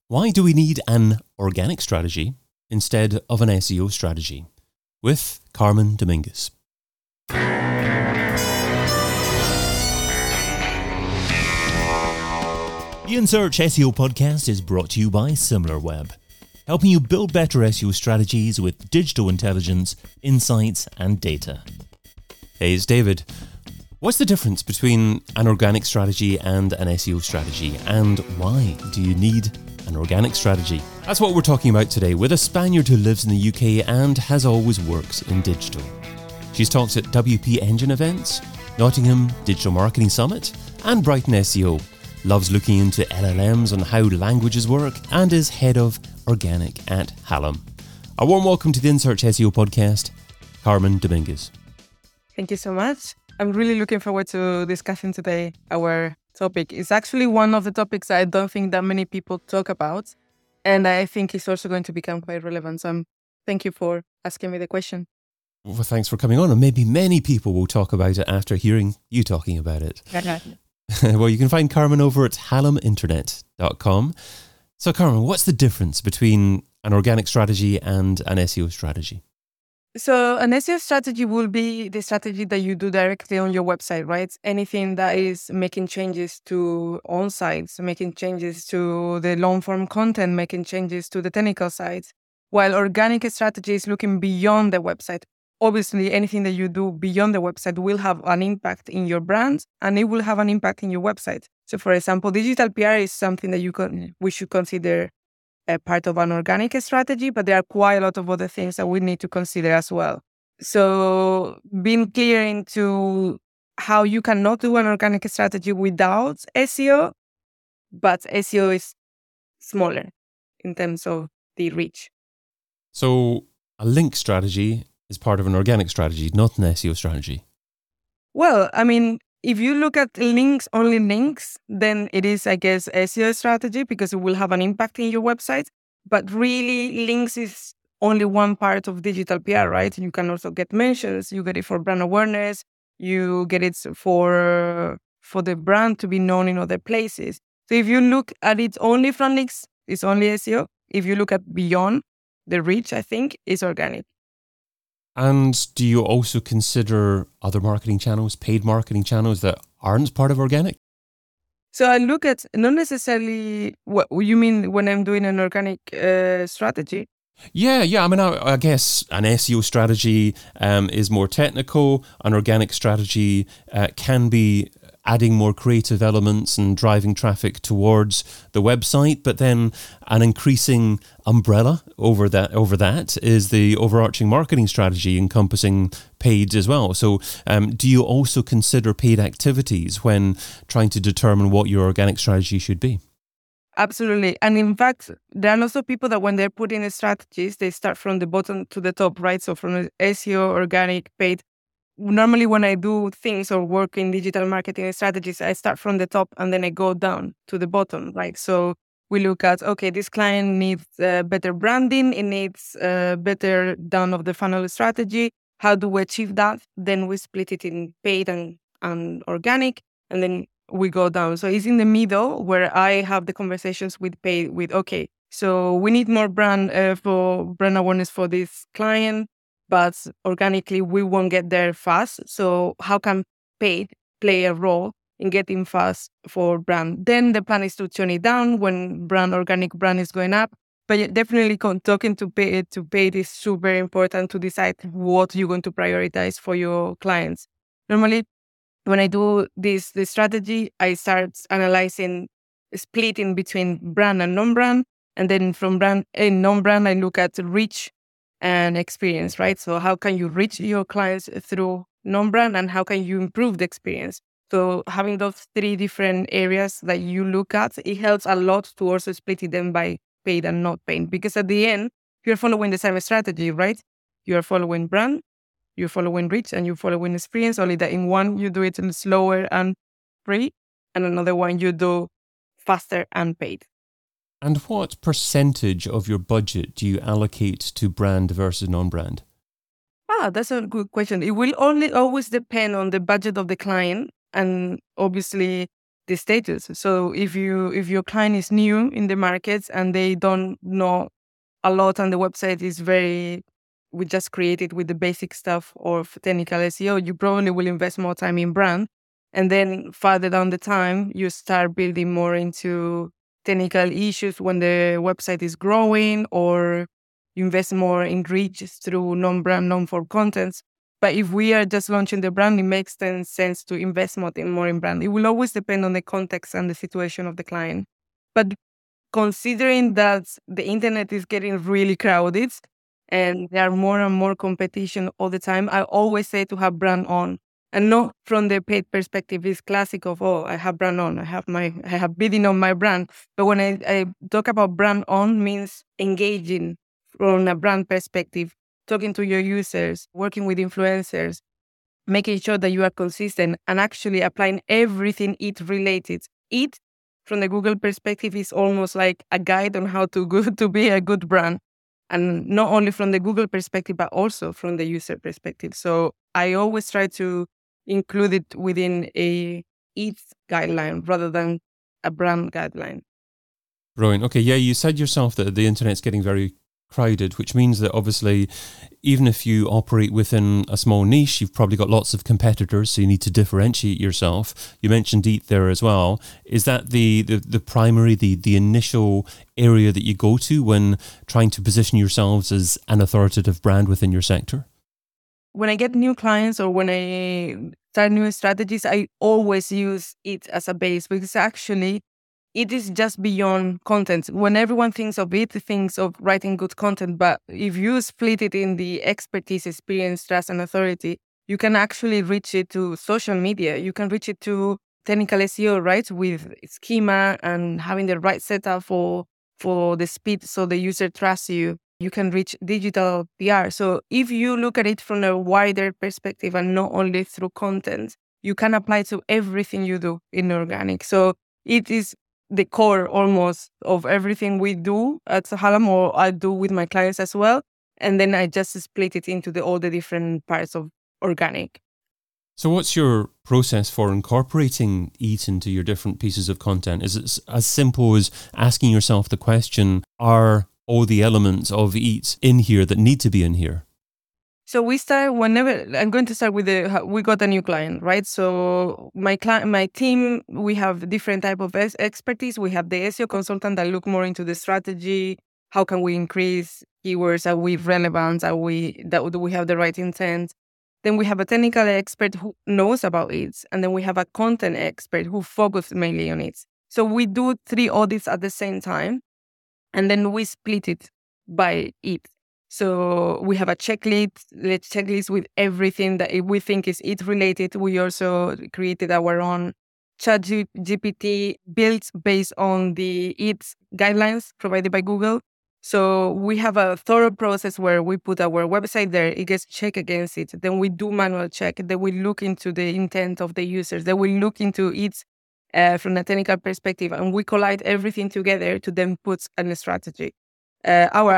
Why do we need an organic strategy instead of an SEO strategy? With Carmen Dominguez. The InSearch SEO podcast is brought to you by SimilarWeb, helping you build better SEO strategies with digital intelligence, insights, and data. Hey, it's David. What's the difference between an organic strategy and an SEO strategy, and why do you need an organic strategy? That's what we're talking about today with a Spaniard who lives in the UK and has always worked in digital. She's talked at WP Engine events, Nottingham Digital Marketing Summit, and Brighton SEO. Loves looking into LLMs and how languages work, and is head of organic at Hallam. A warm welcome to the InSearch SEO podcast, Carmen Dominguez. Thank you so much. I'm really looking forward to discussing today our topic. It's actually one of the topics I don't think that many people talk about, and I think it's also going to become quite relevant. So thank you for asking me the question. Well, thanks for coming on, and maybe many people will talk about it after hearing you talking about it. Well, you can find Carmen over at hallaminternet.com. So Carmen, what's the difference between an organic strategy and an SEO strategy? So an SEO strategy will be the strategy that you do directly on your website, right? Anything that is making changes to on-sites, making changes to the long-form content, making changes to the technical sites. While organic strategy is looking beyond the website. Obviously, anything that you do beyond the website will have an impact in your brand, and it will have an impact in your website. So for example, digital PR is something that we should consider a part of an organic strategy, but there are quite a lot of other things that we need to consider as well. So being clear into how you cannot do an organic strategy without SEO, but SEO is smaller in terms of the reach. So a link strategy is part of an organic strategy, not an SEO strategy. Well, I mean, if you look at links, only links, then it is, I guess, SEO strategy because it will have an impact in your website. But really, links is only one part of digital PR, right? You can also get mentions. You get it for brand awareness. You get it for the brand to be known in other places. So if you look at it only from links, it's only SEO. If you look at beyond the reach, I think, it's organic. And do you also consider other marketing channels, paid marketing channels that aren't part of organic? So I look at not necessarily what you mean when I'm doing an organic strategy. Yeah. I mean, I guess an SEO strategy is more technical. An organic strategy can be adding more creative elements and driving traffic towards the website, but then an increasing umbrella over that is the overarching marketing strategy encompassing paid as well. So do you also consider paid activities when trying to determine what your organic strategy should be? Absolutely. And in fact, there are also people that when they're putting the strategies, they start from the bottom to the top, right? So from the SEO, organic, paid. Normally, when I do things or work in digital marketing strategies, I start from the top and then I go down to the bottom, right? So we look at, okay, this client needs better branding. It needs better down of the funnel strategy. How do we achieve that? Then we split it in paid and organic, and then we go down. So it's in the middle where I have the conversations with paid with, okay, so we need more brand awareness for this client. But organically, we won't get there fast. So how can paid play a role in getting fast for brand? Then the plan is to tune it down when organic brand is going up. But definitely talking to paid is super important to decide what you're going to prioritize for your clients. Normally, when I do this strategy, I start analyzing, splitting between brand and non-brand. And then from brand and non-brand, I look at reach and experience, right? So how can you reach your clients through non-brand, and how can you improve the experience? So having those three different areas that you look at, it helps a lot to also split them by paid and not paid. Because at the end, you're following the same strategy, right? You're following brand, you're following reach, and you're following experience, only that in one you do it slower and free, and another one you do faster and paid. And what percentage of your budget do you allocate to brand versus non-brand? That's a good question. It will always depend on the budget of the client. And obviously, the status. So if your client is new in the markets and they don't know a lot on the website is we just created with the basic stuff of technical SEO, you probably will invest more time in brand. And then further down the time, you start building more into technical issues when the website is growing, or you invest more in reach through non-brand, non-form contents. But if we are just launching the brand, it makes sense to invest more in brand. It will always depend on the context and the situation of the client. But considering that the internet is getting really crowded and there are more and more competition all the time, I always say to have brand on. And not from the paid perspective, it's classic of, I have brand on, I have bidding on my brand. But when I talk about brand on, means engaging from a brand perspective, talking to your users, working with influencers, making sure that you are consistent and actually applying everything EAT related. EAT, from the Google perspective, is almost like a guide on how to be a good brand. And not only from the Google perspective, but also from the user perspective. So I always try to include it within a EAT guideline rather than a brand guideline. Brilliant. Okay, yeah, you said yourself that the internet's getting very crowded, which means that obviously, even if you operate within a small niche, you've probably got lots of competitors, so you need to differentiate yourself. You mentioned EAT there as well. Is that the primary, the initial area that you go to when trying to position yourselves as an authoritative brand within your sector? When I get new clients or when I start new strategies, I always use it as a base, because actually it is just beyond content. When everyone thinks of it, thinks of writing good content. But if you split it in the expertise, experience, trust, and authority, you can actually reach it to social media. You can reach it to technical SEO, right? With schema and having the right setup for the speed so the user trusts you. You can reach digital PR. So if you look at it from a wider perspective and not only through content, you can apply to everything you do in organic. So it is the core almost of everything we do at Hallam, or I do with my clients as well. And then I just split it into all the different parts of organic. So what's your process for incorporating EAT into your different pieces of content? Is it as simple as asking yourself the question, are all the elements of EAT in here that need to be in here? So we start I'm going to start with we got a new client, right? So my team, we have different type of expertise. We have the SEO consultant that look more into the strategy. How can we increase keywords? Are we relevant? Do we have the right intent? Then we have a technical expert who knows about it. And then we have a content expert who focuses mainly on it. So we do 3 audits at the same time. And then we split it by EAT. So we have a checklist with everything that we think is EAT related. We also created our own ChatGPT built based on the EAT guidelines provided by Google. So we have a thorough process where we put our website there, it gets checked against it. Then we do manual check. Then we look into the intent of the users. Then we look into EAT from a technical perspective, and we collide everything together to then put a strategy. Our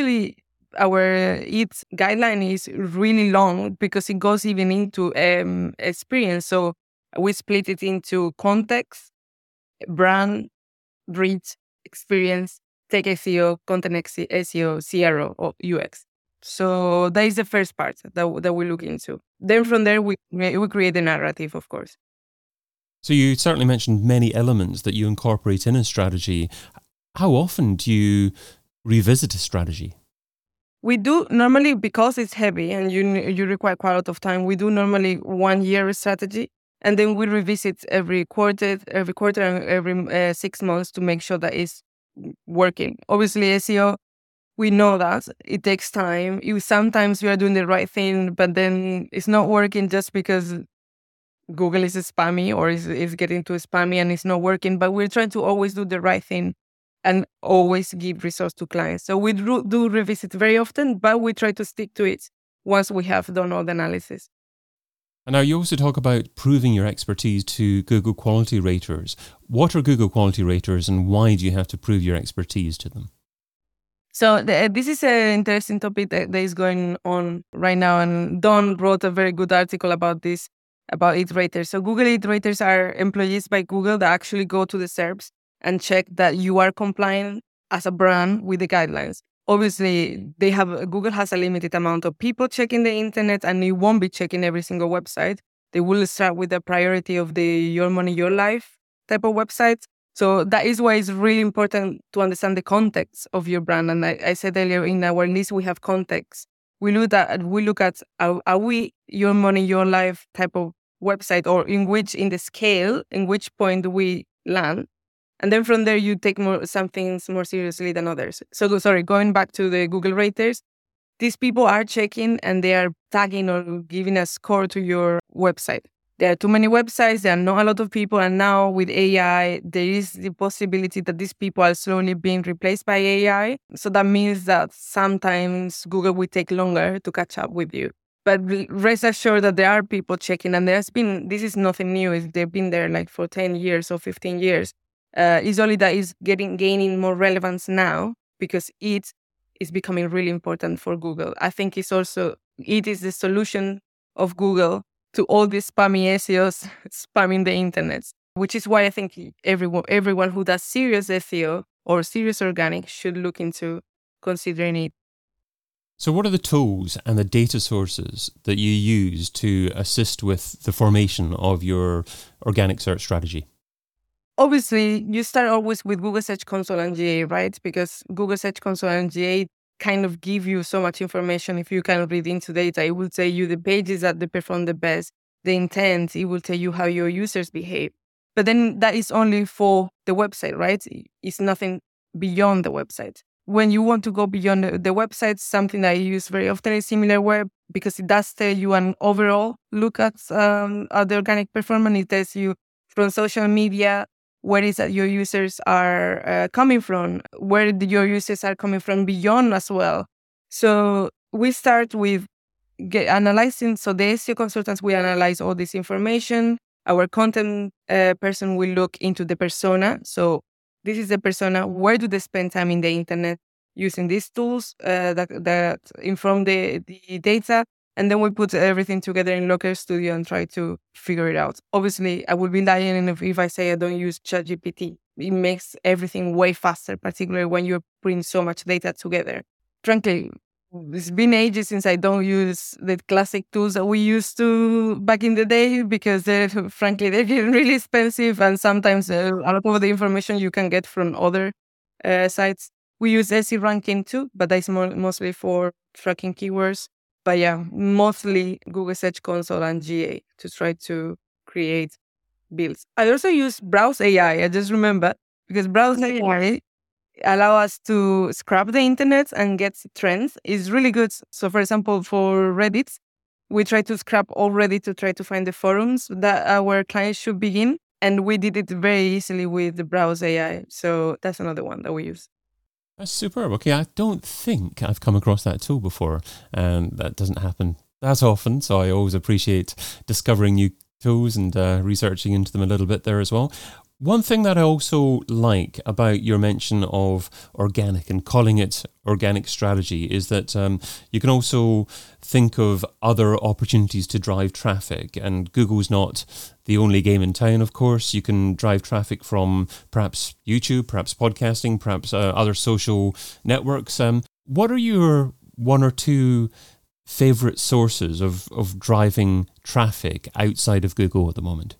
EAT guideline is really long because it goes even into experience. So we split it into context, brand, reach, experience, tech SEO, content SEO, CRO, or UX. So that is the first part that we look into. Then from there, we create a narrative, of course. So you certainly mentioned many elements that you incorporate in a strategy. How often do you revisit a strategy? We do normally, because it's heavy and you require quite a lot of time, we do normally 1 year strategy. And then we revisit every quarter and every 6 months to make sure that it's working. Obviously, SEO, we know that it takes time. Sometimes we are doing the right thing, but then it's not working just because Google is spammy or is getting too spammy and it's not working. But we're trying to always do the right thing and always give results to clients. So we do revisit very often, but we try to stick to it once we have done all the analysis. And now you also talk about proving your expertise to Google Quality Raters. What are Google Quality Raters and why do you have to prove your expertise to them? So this is an interesting topic that is going on right now. And Don wrote a very good article about this. about iterators. So Google iterators are employees by Google that actually go to the SERPs and check that you are complying as a brand with the guidelines. Obviously, Google has a limited amount of people checking the internet, and you won't be checking every single website. They will start with the priority of the Your Money, Your Life type of websites. So that is why it's really important to understand the context of your brand. And I said earlier, in our list, we have context. We look at are we Your Money, Your Life type of website, or in the scale, in which point do we land? And then from there, you take some things more seriously than others. So, going back to the Google raters, these people are checking and they are tagging or giving a score to your website. There are too many websites, there are not a lot of people, and now with AI, there is the possibility that these people are slowly being replaced by AI. So that means that sometimes Google will take longer to catch up with you. But rest assured that there are people checking, and this is nothing new. They've been there like for 10 years or 15 years. It's only that it's gaining more relevance now because it is becoming really important for Google. I think it is the solution of Google to all these spammy SEOs spamming the internet, which is why I think everyone who does serious SEO or serious organic should look into considering it. So what are the tools and the data sources that you use to assist with the formation of your organic search strategy? Obviously, you start always with Google Search Console and GA, right? Because Google Search Console and GA kind of give you so much information. If you can read into data, it will tell you the pages that they perform the best, the intent, it will tell you how your users behave. But then that is only for the website, right? It's nothing beyond the website. When you want to go beyond the website, something that I use very often is SimilarWeb, because it does tell you an overall look at the organic performance. It tells you from social media, where is that your users are coming from, where your users are coming from beyond as well. So we start with analyzing. So the SEO consultants, we analyze all this information. Our content person will look into the persona. So this is the persona. Where do they spend time in the internet using these tools that inform the data? And then we put everything together in Looker Studio and try to figure it out. Obviously, I would be lying if I say I don't use ChatGPT. It makes everything way faster, particularly when you're putting so much data together. Frankly, it's been ages since I don't use the classic tools that we used to back in the day, because they're getting really expensive, and sometimes a lot of the information you can get from other sites. We use SE ranking too, but that's mostly for tracking keywords. But yeah, mostly Google Search Console and GA to try to create builds. I also use Browse AI. I just remember, because Browse AI allow us to scrap the internet and get trends. It's really good. So for example, for Reddit, we try to scrap all Reddit to try to find the forums that our clients should be in. And we did it very easily with the Browse AI. So that's another one that we use. That's superb. Okay, I don't think I've come across that tool before, and that doesn't happen that often, so I always appreciate discovering new tools and researching into them a little bit there as well. One thing that I also like about your mention of organic and calling it organic strategy is that you can also think of other opportunities to drive traffic. And Google's not the only game in town, of course. You can drive traffic from perhaps YouTube, perhaps podcasting, perhaps other social networks. What are your one or two favorite sources of driving traffic outside of Google at the moment?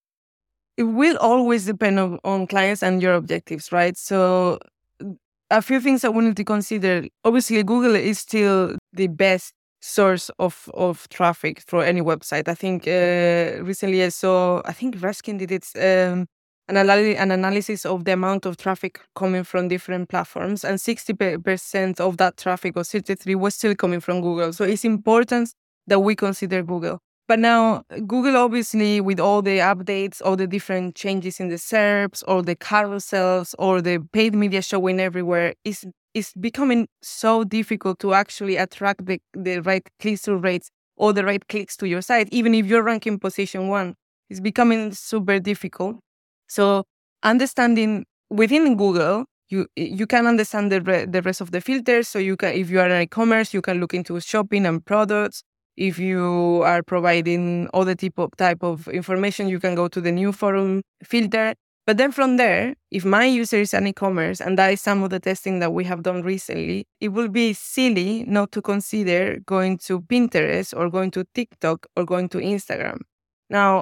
It will always depend on clients and your objectives, right? So a few things I wanted to consider. Obviously, Google is still the best source of traffic for any website. I think recently I think Raskin did an analysis of the amount of traffic coming from different platforms, and 60% of that traffic, or 63%, was still coming from Google. So it's important that we consider Google. But now, Google, obviously, with all the updates, all the different changes in the SERPs, or the carousels, or the paid media showing everywhere, is becoming so difficult to actually attract the right click-through rates or the right clicks to your site. Even if you're ranking position 1, it's becoming super difficult. So understanding within Google, you can understand the rest of the filters. So you can, if you are an e-commerce, you can look into shopping and products. If you are providing other type of information, you can go to the new forum filter. But then from there, if my user is an e-commerce, and that is some of the testing that we have done recently, it will be silly not to consider going to Pinterest or going to TikTok or going to Instagram. Now,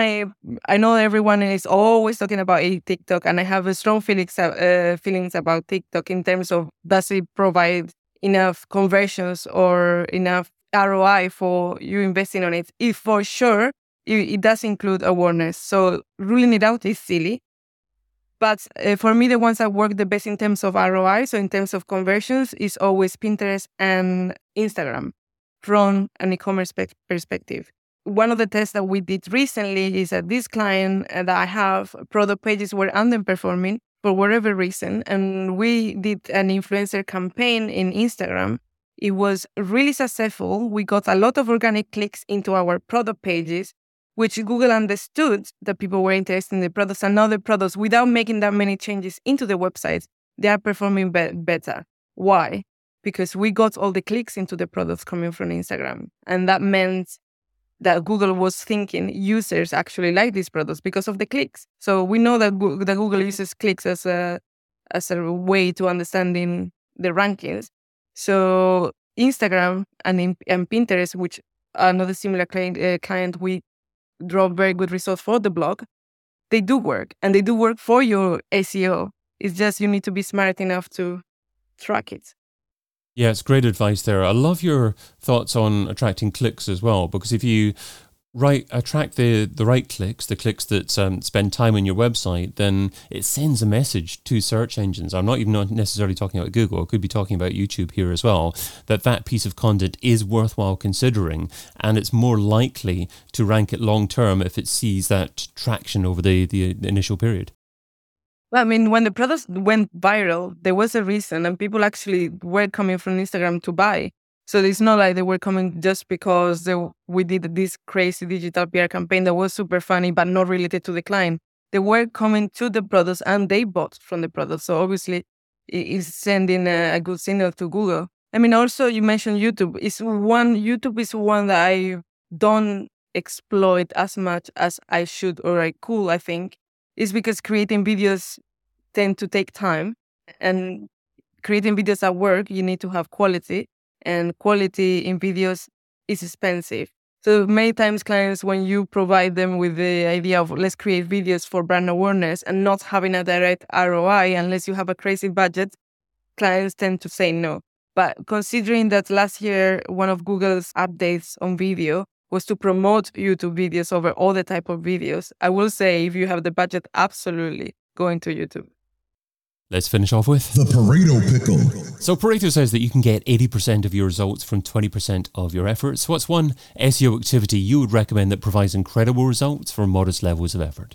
I know everyone is always talking about TikTok, and I have a strong feelings about TikTok in terms of, does it provide enough conversions or enough ROI for you investing on it? If for sure, it does include awareness. So ruling it out is silly. But for me, the ones that work the best in terms of ROI, so in terms of conversions, is always Pinterest and Instagram from an e-commerce perspective. One of the tests that we did recently is that this client that I have, product pages were underperforming for whatever reason. And we did an influencer campaign in Instagram. It was really successful. We got a lot of organic clicks into our product pages, which Google understood that people were interested in the products, and other products, without making that many changes into the websites, they are performing better. Why? Because we got all the clicks into the products coming from Instagram. And that meant that Google was thinking users actually like these products because of the clicks. So we know that Google uses clicks as a way to understanding the rankings. So Instagram and Pinterest, which another similar client we drove very good results for the blog, they do work, and they do work for your SEO. It's just you need to be smart enough to track it. Yeah, it's great advice there. I love your thoughts on attracting clicks as well, because if you attract the right clicks, the clicks that spend time on your website, then it sends a message to search engines. I'm not even necessarily talking about Google. I could be talking about YouTube here as well, that piece of content is worthwhile considering, and it's more likely to rank it long term if it sees that traction over the initial period. Well, I mean, when the products went viral, there was a reason, and people actually were coming from Instagram to buy. So it's not like they were coming just because we did this crazy digital PR campaign that was super funny, but not related to the client. They were coming to the products and they bought from the products. So obviously, it's sending a good signal to Google. I mean, also you mentioned YouTube. YouTube is one that I don't exploit as much as I should or I could, I think. It's because creating videos tend to take time, and creating videos at work, you need to have quality, and quality in videos is expensive. So many times clients, when you provide them with the idea of let's create videos for brand awareness and not having a direct ROI, unless you have a crazy budget, clients tend to say no. But considering that last year, one of Google's updates on video was to promote YouTube videos over all the type of videos, I will say if you have the budget, absolutely go into YouTube. Let's finish off with the Pareto Pickle. So Pareto says that you can get 80% of your results from 20% of your efforts. What's one SEO activity you would recommend that provides incredible results for modest levels of effort?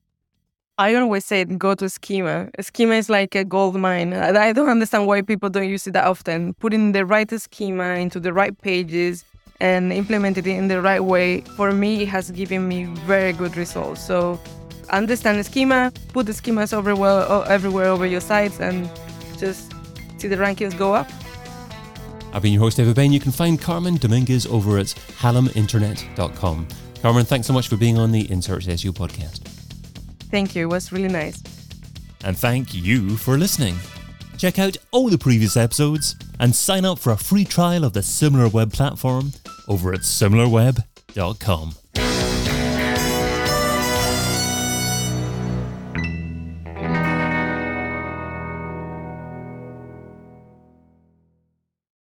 I always say go to Schema. Schema is like a gold mine. I don't understand why people don't use it that often. Putting the right schema into the right pages and implement it in the right way, for me, it has given me very good results. So understand the schema, put the schemas everywhere over your sites, and just see the rankings go up. I've been your host, David Bain. You can find Carmen Dominguez over at halleminternet.com. Carmen, thanks so much for being on the InSearch SEO podcast. Thank you. It was really nice. And thank you for listening. Check out all the previous episodes and sign up for a free trial of the SimilarWeb platform over at similarweb.com.